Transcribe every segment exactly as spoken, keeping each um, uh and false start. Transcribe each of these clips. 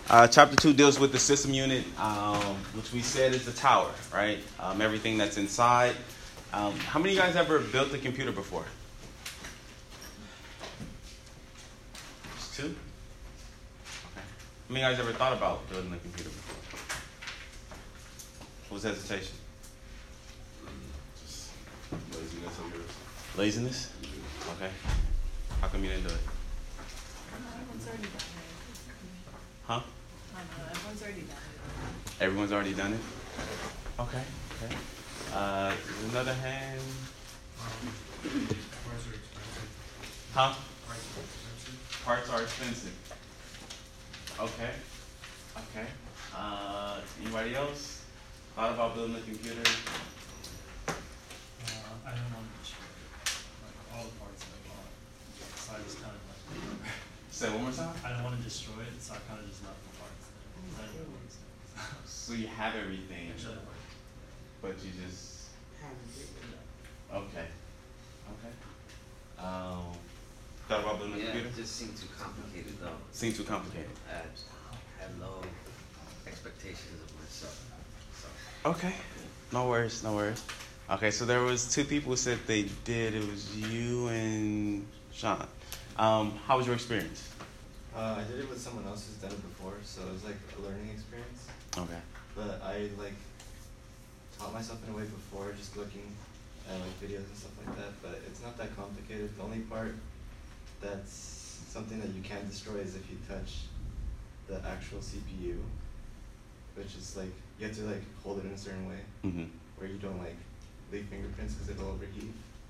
Uh, chapter two deals with the system unit, um, which we said is the tower, right? Um, everything that's inside. Um, how many of you guys ever built a computer before? Just two? Okay. How many of you guys ever thought about building a computer before? What was hesitation? Just laziness of yours. Laziness? Okay. How come you didn't do it? Everyone's already done it. Huh? I don't know, everyone's already done it. Everyone's already done it? Okay. Okay. Uh, another hand. Parts are expensive. Huh? Parts are expensive. Parts are expensive. Okay. Okay. Uh, anybody else thought about building a computer? Uh, I don't want to destroy it. Like all the parts I bought. So I just kind of like Say it one more time. I don't want to destroy it, so I kind of just left the parts there. I didn't want to. So you have everything, Actually, but you just okay. Okay. Um, thought about building a Yeah, computer? it just seemed too complicated though. Seems too complicated. I had low expectations of myself. So. Okay. No worries. No worries. Okay, so there was two people who said they did. It was you and Sean. Um, how was your experience? Uh, I did it with someone else who's done it before, so it was like a learning experience. Okay. But I like taught myself in a way before, just looking at like videos and stuff like that. But it's not that complicated. The only part that's something that you can destroy is if you touch the actual C P U, which is like you have to like hold it in a certain way Mm-hmm. where you don't like leave fingerprints because it'll overheat.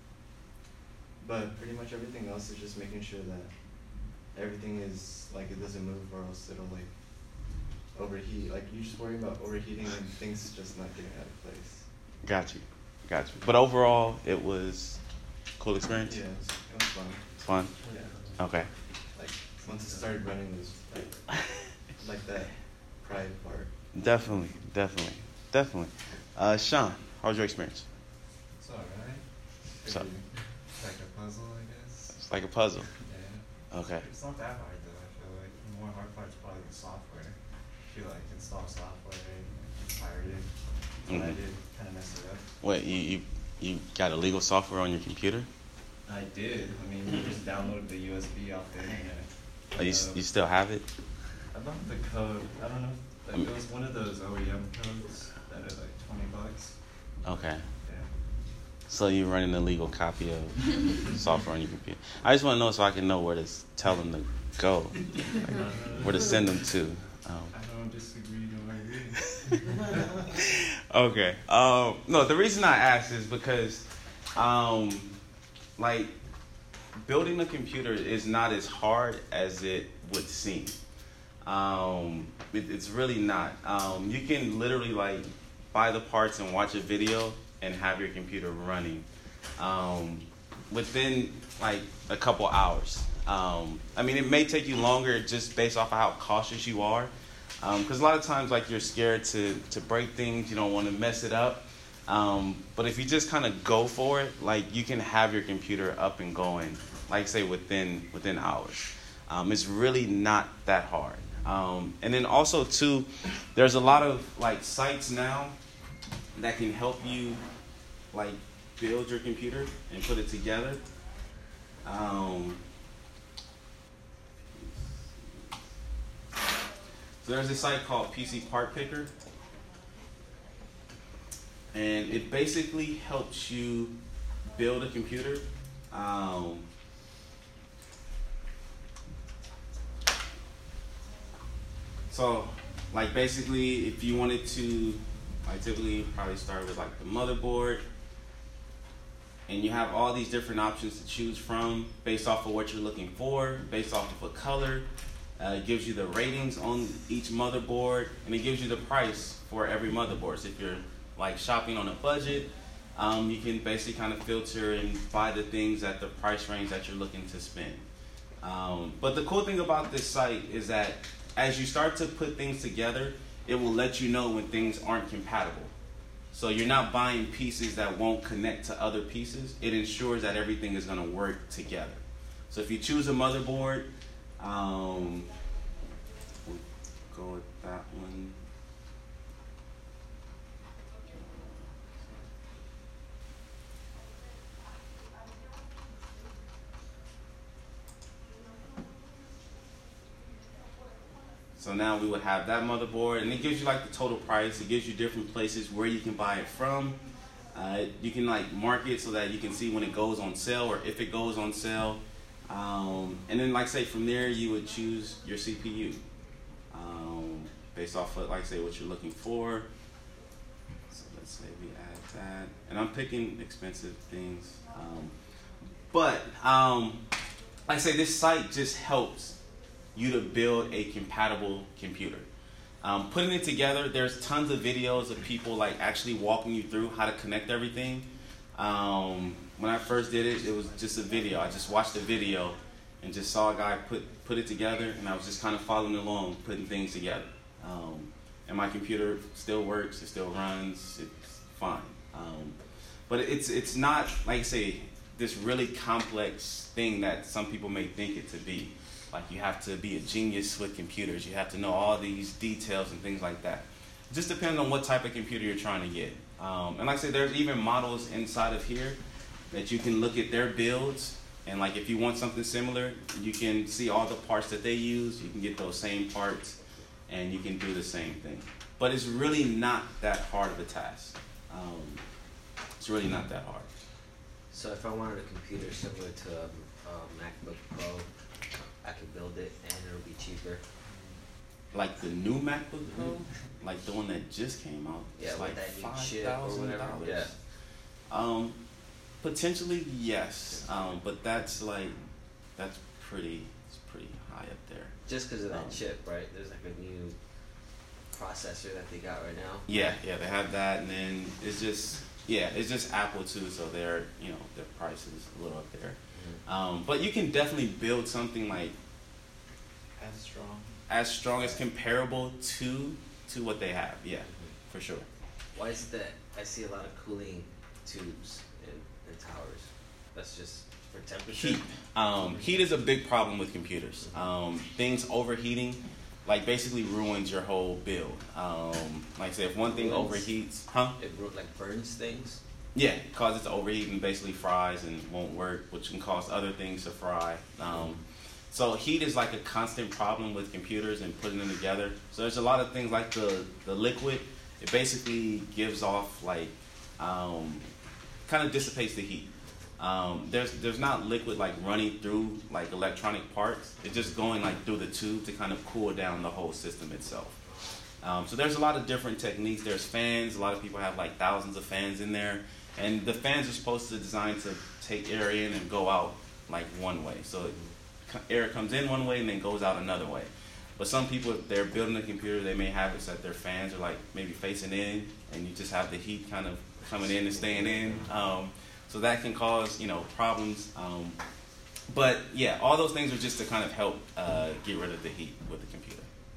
But pretty much everything else is just making sure that everything is like it doesn't move or else it'll like overheat. Like you just worry about overheating and things just not getting out of place. Got you. Got you. But overall, it was a cool experience? Yeah, it was, it was fun. It's fun? Yeah. Okay. Like once it started running, it was like, like that pride part. Definitely. Definitely. Definitely. Uh, Sean, how was your experience? It's alright. So- It's like a puzzle, I guess. It's like a puzzle. Yeah. Okay. It's not that hard though, I feel like. The more hard part is probably the software. If you like install software and pirate it. That's what I Mhm. did, kinda messed it up. Wait, you, you you got illegal software on your computer? I did. I mean, you just download the U S B off the internet. Oh, you, s- Uh, you still have it? I love the code. I don't know. Like, it was one of those O E M codes that are like twenty bucks. Okay. Yeah. So you're running an illegal copy of software on your computer. I just want to know so I can know where to s- tell them to go, like, where to send them to. Um, I don't disagree, no agree. okay. Um, no, the reason I asked is because, um, like, building a computer is not as hard as it would seem. Um, it, it's really not. Um, you can literally like buy the parts and watch a video and have your computer running um, within like a couple hours. Um, I mean, it may take you longer just based off of how cautious you are, because a lot of times like you're scared to to break things. You don't want to mess it up. Um, but if you just kind of go for it, like you can have your computer up and going, like say within within hours. Um, it's really not that hard. Um, and then also too, there's a lot of like sites now that can help you like build your computer and put it together. Um, so there's a site called P C Part Picker. And it basically helps you build a computer. Um, so, like basically, if you wanted to, I typically probably start with like the motherboard, and you have all these different options to choose from based off of what you're looking for, based off of a color. Uh, it gives you the ratings on each motherboard, and it gives you the price for every motherboard. So if you're like shopping on a budget, um, you can basically kind of filter and buy the things at the price range that you're looking to spend. Um, but the cool thing about this site is that as you start to put things together, it will let you know when things aren't compatible. So you're not buying pieces that won't connect to other pieces. It ensures that everything is going to work together. So if you choose a motherboard, um, go with that one. So now we would have that motherboard, and it gives you like the total price. It gives you different places where you can buy it from. Uh, you can like mark it so that you can see when it goes on sale or if it goes on sale. Um, and then like say from there you would choose your C P U um, based off of like say what you're looking for. So let's say we add that, and I'm picking expensive things. Um, but um, like I say, this site just helps you to build a compatible computer. Um, putting it together, there's tons of videos of people like actually walking you through how to connect everything. Um, when I first did it, it was just a video. I just watched a video and just saw a guy put, put it together, and I was just kind of following along, putting things together. Um, and my computer still works, it still runs, it's fine. Um, but it's, it's not, like I say, this really complex thing that some people may think it to be. Like you have to be a genius with computers. You have to know all these details and things like that. It just depends on what type of computer you're trying to get. Um, and like I said, there's even models inside of here that you can look at their builds. And like if you want something similar, you can see all the parts that they use. You can get those same parts and you can do the same thing. But it's really not that hard of a task. Um, it's really not that hard. So if I wanted a computer similar to a, a MacBook Pro, I could build it and it'll be cheaper. Like the new MacBook Pro, like the one that just came out, Yeah, it's like with that new five chip or thousand whatever. dollars. Yeah. Um, potentially yes, um, but that's like that's pretty, it's pretty high up there. Just because of that Um, chip, right? There's like a new processor that they got right now. Yeah, yeah, they have that, and then it's just yeah, it's just Apple too, so their you know their price is a little up there. Um, but you can definitely build something like As strong. as strong as comparable to to what they have. Yeah, for sure. Why is it that I see a lot of cooling tubes in, in towers? That's just for temperature? Heat. Um, heat is a big problem with computers. Um, things overheating, like basically ruins your whole build. Um, like I said, if one thing Ruins? overheats, huh? It ru- like burns things? Yeah, it causes it to overheat and basically fries and won't work, which can cause other things to fry. Um, so heat is like a constant problem with computers and putting them together. So there's a lot of things like the, the liquid. It basically gives off like, um, kind of dissipates the heat. Um, there's there's not liquid like running through like electronic parts. It's just going like through the tube to kind of cool down the whole system itself. Um, so there's a lot of different techniques. There's fans. A lot of people have like thousands of fans in there. And the fans are supposed to design to take air in and go out like one way. So air comes in one way and then goes out another way. But some people, if they're building a computer, they may have it so that their fans are like maybe facing in, and you just have the heat kind of coming in and staying in. Um, so that can cause, you know, problems. Um, but yeah, all those things are just to kind of help uh, get rid of the heat with the computer.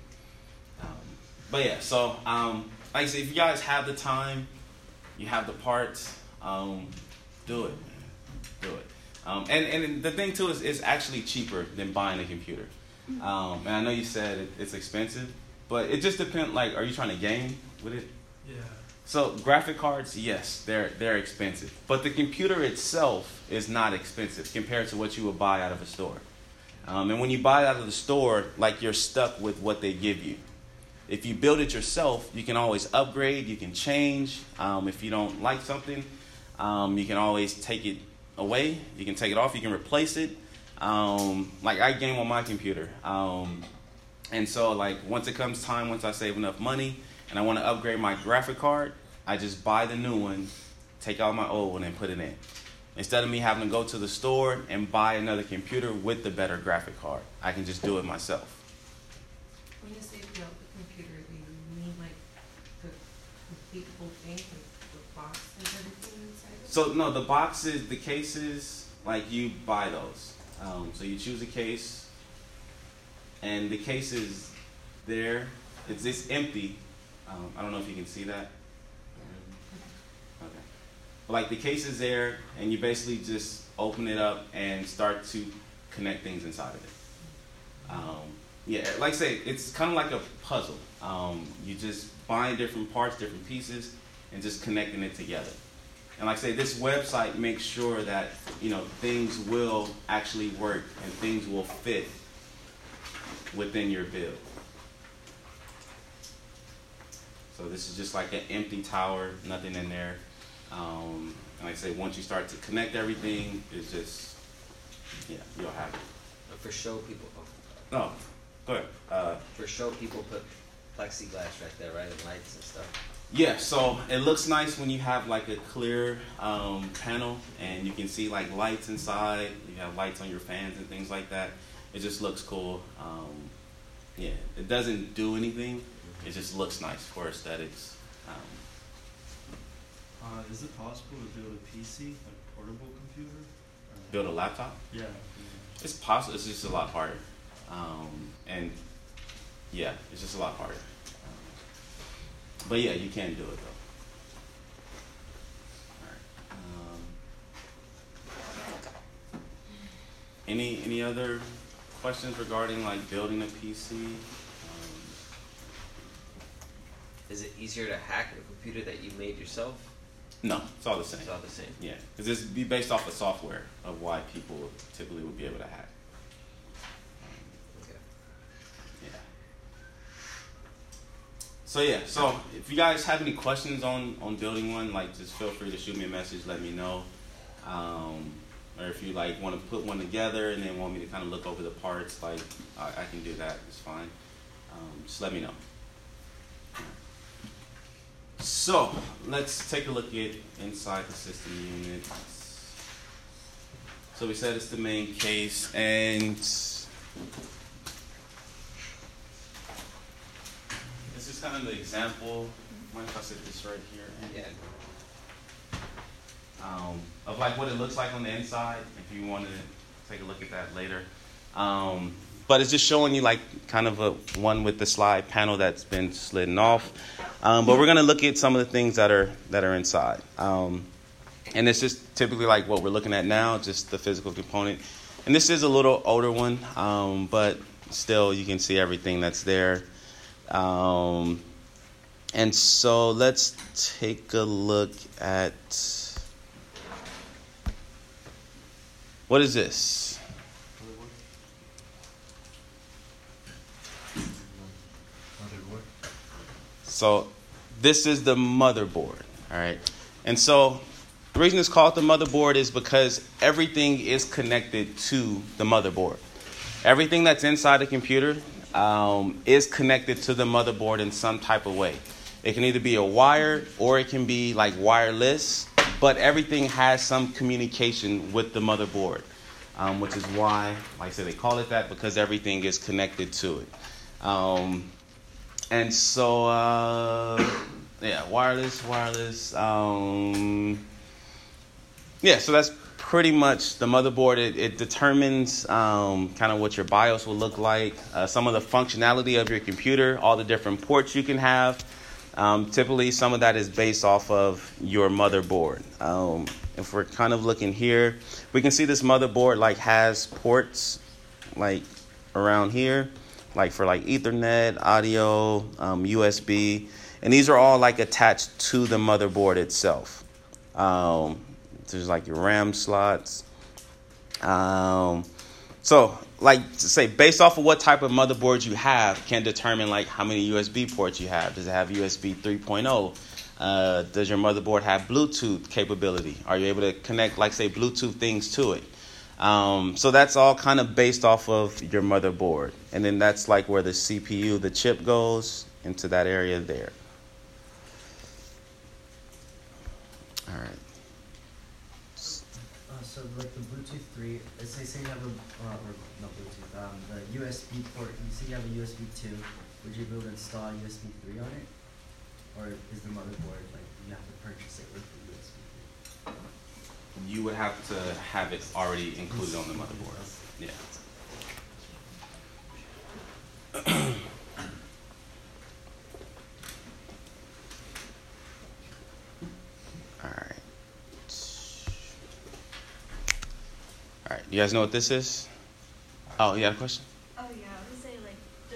Um, but yeah, so um, like I said, if you guys have the time, you have the parts, um, do it, man. Do it. Um, and, and the thing too is it's actually cheaper than buying a computer. Um, and I know you said it, it's expensive, but it just depends, like, are you trying to game with it? Yeah. So graphic cards, yes, they're they're expensive. But the computer itself is not expensive compared to what you would buy out of a store. Um, and when you buy it out of the store, like you're stuck with what they give you. If you build it yourself, you can always upgrade, you can change. Um, if you don't like something, um, you can always take it away. You can take it off, you can replace it. Um, like I game on my computer. Um, and so like once it comes time, once I save enough money and I want to upgrade my graphic card, I just buy the new one, take out my old one and put it in. Instead of me having to go to the store and buy another computer with the better graphic card, I can just do it myself. When you say build the computer, do you mean like the complete whole thing, like the box and everything inside? So no, the boxes, the cases, like you buy those. Um, so you choose a case, and the case is there. It's it's empty. Um, I don't know if you can see that. Okay. But like the case is there, and you basically just open it up and start to connect things inside of it. Um, Yeah, like I say, it's kind of like a puzzle. Um, you just buying different parts, different pieces, and just connecting it together. And like I say, this website makes sure that, you know, things will actually work and things will fit within your build. So this is just like an empty tower, nothing in there. Um, and like I say, once you start to connect everything, it's just, yeah, you'll have it. And for show people, oh, No, go ahead. Uh, for show people put plexiglass right there, right, and lights and stuff. Yeah, so it looks nice when you have like a clear um, panel and you can see like lights inside. You have lights on your fans and things like that. It just looks cool. Um, yeah, it doesn't do anything. It just looks nice for aesthetics. Um, Uh, is it possible to build a P C, like a portable computer? Or- build a laptop. Yeah. It's possible. It's just a lot harder. Um, and yeah, it's just a lot harder. But yeah, you can do it though. All right. Um, any any other questions regarding like building a P C? Um, Is it easier to hack a computer that you made yourself? no, it's all the same. It's all the same. Yeah, because this be based off of software of why people typically would be able to hack. Okay. Yeah. So yeah, so if you guys have any questions on, on building one, like just feel free to shoot me a message, let me know. Um, or if you like want to put one together and then want me to kind of look over the parts, like I, I can do that. It's fine. Um, just let me know. So let's take a look at inside the system unit. So we said it's the main case, and this is kind of the example. Mind if I set this right here? Yeah. Um, of like what it looks like on the inside, if you want to take a look at that later. Um, but it's just showing you like kind of a one with the slide panel that's been slidden off. Um, but we're going to look at some of the things that are that are inside. Um, and it's just typically like what we're looking at now, just the physical component. And this is a little older one, um, but still you can see everything that's there. Um, and so let's take a look at, what is this? So this is the motherboard, all right? And so the reason it's called the motherboard is because everything is connected to the motherboard. Everything that's inside the computer um, is connected to the motherboard in some type of way. It can either be a wire or it can be like wireless, but everything has some communication with the motherboard, um, which is why, like I said, they call it that, because everything is connected to it. Um, And so, uh, yeah, wireless, wireless. Um, yeah, so that's pretty much the motherboard. It, it determines um, kind of what your BIOS will look like, uh, some of the functionality of your computer, all the different ports you can have. Um, typically, some of that is based off of your motherboard. Um, if we're kind of looking here, we can see this motherboard like has ports like around here, like for like Ethernet, audio, um, U S B, and these are all like attached to the motherboard itself. Um, there's like your RAM slots. Um, so like to say, based off of what type of motherboard you have can determine like how many U S B ports you have. Does it have U S B three point oh? Uh, does your motherboard have Bluetooth capability? Are you able to connect like say Bluetooth things to it? Um, so that's all kind of based off of your motherboard. And then that's like where the C P U, the chip goes into that area there. All right. Uh, so like the Bluetooth three, let's say, say you have a, uh, or not Bluetooth, um, the U S B port, you say you have a U S B two, would you be able to install U S B three on it? Or is the motherboard, like, you have to purchase it with the U S B three? You would have to have it already included on the motherboard. Yeah. All right. All right. You guys know what this is? Oh, you got a question? Oh yeah, I would say like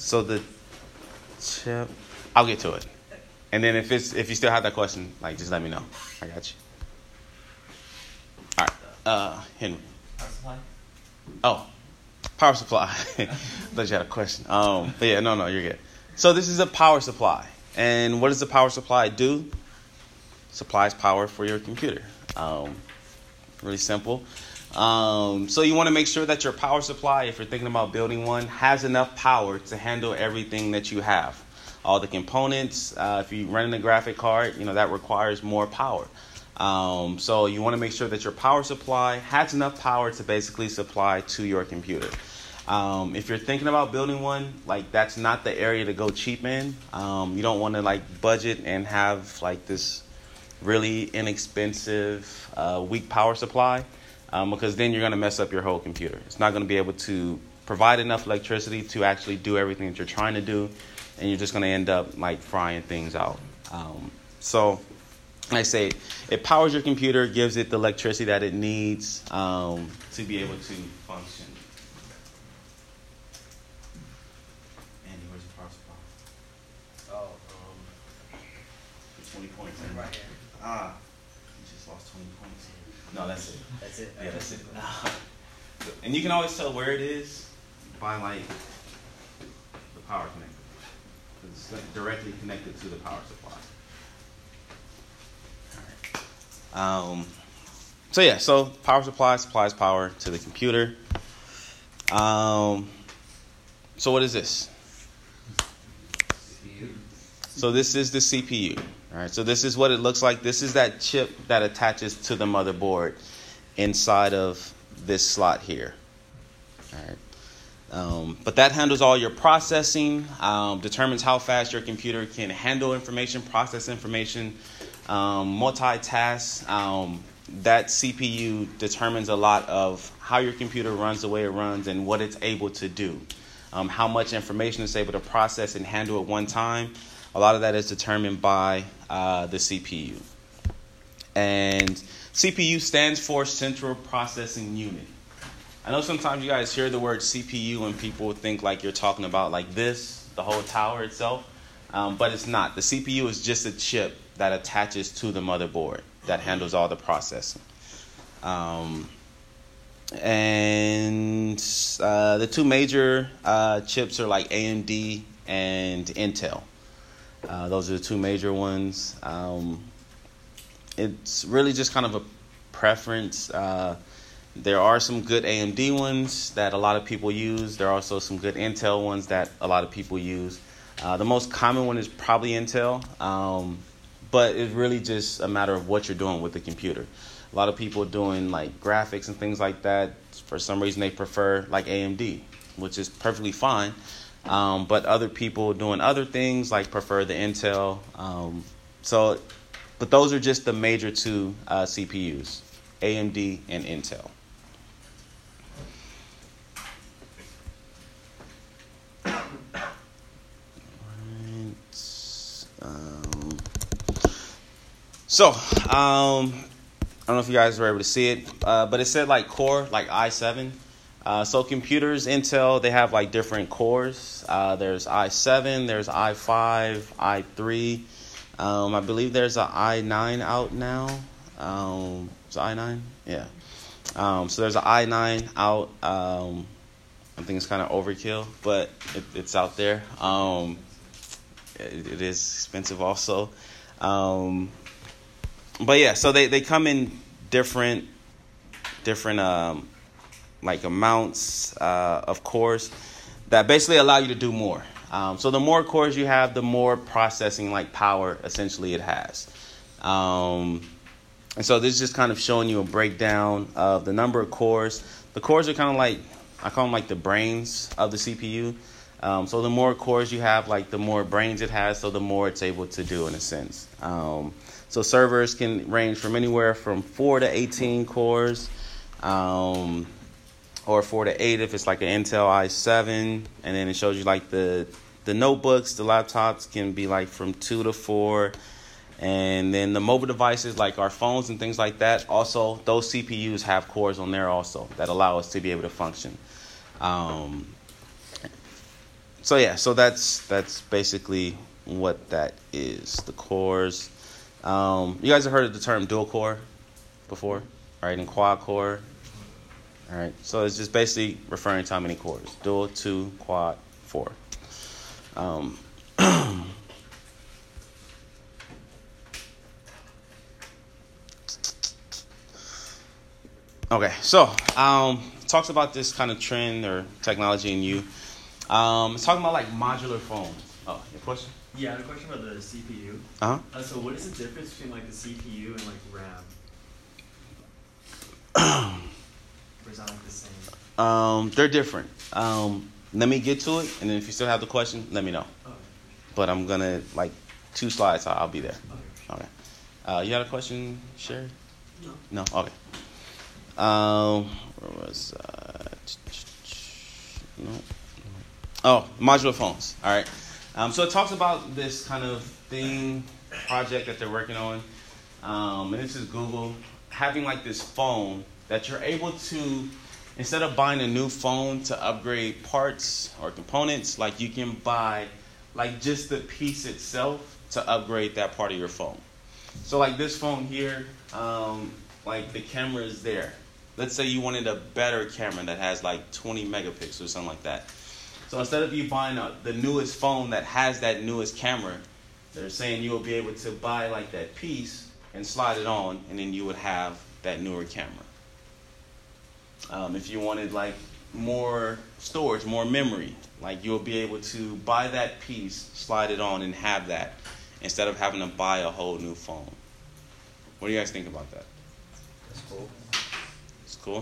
So the chip, I'll get to it. And then if it's if you still have that question, like just let me know. I got you. All right, uh, Henry. Power supply? Oh, power supply. Thought you had a question. Um, but yeah, no, no, you're good. So this is a power supply, and what does the power supply do? Supplies power for your computer. Um, really simple. Um, so you want to make sure that your power supply, if you're thinking about building one, has enough power to handle everything that you have. All the components, uh, if you're running a graphic card, you know, that requires more power. Um, so you want to make sure that your power supply has enough power to basically supply to your computer. Um, if you're thinking about building one, like that's not the area to go cheap in. Um, you don't want to like budget and have like this really inexpensive, uh, weak power supply. Um, because then you're going to mess up your whole computer. It's not going to be able to provide enough electricity to actually do everything that you're trying to do, and you're just going to end up like frying things out. Um, so, like I say, it powers your computer, gives it the electricity that it needs um, to be able to function. Andy, where's the power supply? Oh, um, For twenty points. right here. Ah, you just lost twenty points. No, that's it. That's it? Yeah, that's it. And you can always tell where it is by like the power connector. It's like directly connected to the power supply. All right. Um, so yeah, so power supply supplies power to the computer. Um, so what is this? C P U. So this is the C P U. All right, so this is what it looks like. This is that chip that attaches to the motherboard inside of this slot here. All right. Um, but that handles all your processing, um, determines how fast your computer can handle information, process information, um, multitask. Um, that C P U determines a lot of how your computer runs the way it runs and what it's able to do, um, how much information it's able to process and handle at one time. A lot of that is determined by uh, the C P U. And C P U stands for Central Processing Unit. I know sometimes you guys hear the word C P U and people think like you're talking about like this, the whole tower itself, um, but it's not. The C P U is just a chip that attaches to the motherboard that handles all the processing. Um, and uh, the two major uh, chips are like A M D and Intel. Uh, those are the two major ones. Um, it's really just kind of a preference. Uh, there are some good A M D ones that a lot of people use. There are also some good Intel ones that a lot of people use. Uh, the most common one is probably Intel, um, but it's really just a matter of what you're doing with the computer. A lot of people doing like graphics and things like that, for some reason they prefer like A M D, which is perfectly fine. Um, but other people doing other things like prefer the Intel. Um, so, but those are just the major two uh, C P Us, A M D and Intel. Um, so, um, I don't know if you guys were able to see it, uh, but it said like core, like i seven. Uh, so computers, Intel, they have like different cores. Uh, there's i seven, there's i five, i three. Um, I believe there's an i nine out now. Um, is it i nine? Yeah. Um, so there's an i nine out. Um, I think it's kind of overkill, but it, it's out there. Um, it, it is expensive also. Um, but yeah, so they, they come in different, different, um, like amounts uh, of cores that basically allow you to do more. Um, so the more cores you have, the more processing like power essentially it has. Um, and so this is just kind of showing you a breakdown of the number of cores. The cores are kind of like, I call them like the brains of the C P U. Um, so the more cores you have, like the more brains it has, so the more it's able to do in a sense. Um, so servers can range from anywhere from four to eighteen cores. Um, or four to eight if it's like an Intel i seven, and then it shows you like the the notebooks, the laptops can be like from two to four, and then the mobile devices like our phones and things like that. Also, those C P Us have cores on there also that allow us to be able to function. Um, so yeah, so that's that's basically what that is. The cores. Um, you guys have heard of the term dual core before, right? And quad core. All right. So it's just basically referring to how many cores: dual, two, quad, four. Um, okay. So um, talks about this kind of trend or technology in you. Um, it's talking about like modular phones. Oh, your question? Yeah, I had a question about the C P U. Uh-huh. Uh, so what is the difference between like the C P U and like RAM? Or is that like the same? Um, they're different. Um, let me get to it, and then if you still have the question, let me know. Oh, But I'm gonna like two slides. I'll, I'll be there. okay. Okay. Uh, you had a question, Sherry? No. No. Okay. Um, where was uh? No. Oh, modular phones. All right. Um, so it talks about this kind of thing, project that they're working on, um, and this is Google having like this phone that you're able to, instead of buying a new phone to upgrade parts or components, like you can buy like just the piece itself to upgrade that part of your phone. So like this phone here, um, like the camera is there. Let's say you wanted a better camera that has like twenty megapixels or something like that. So instead of you buying a, the newest phone that has that newest camera, they're saying you will be able to buy like that piece and slide it on, and then you would have that newer camera. Um, if you wanted like more storage, more memory, like you'll be able to buy that piece, slide it on, and have that instead of having to buy a whole new phone. What do you guys think about that? That's cool. It's cool.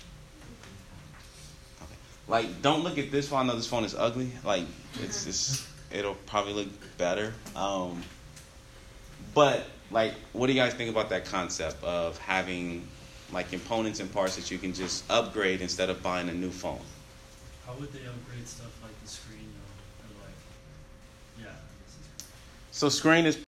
Like, don't look at this phone. I know this phone is ugly. Like, it's just, it'll probably look better. Um, but, like, what do you guys think about that concept of having, like, components and parts that you can just upgrade instead of buying a new phone? How would they upgrade stuff like the screen though? Or like, yeah, I guess it's So, screen is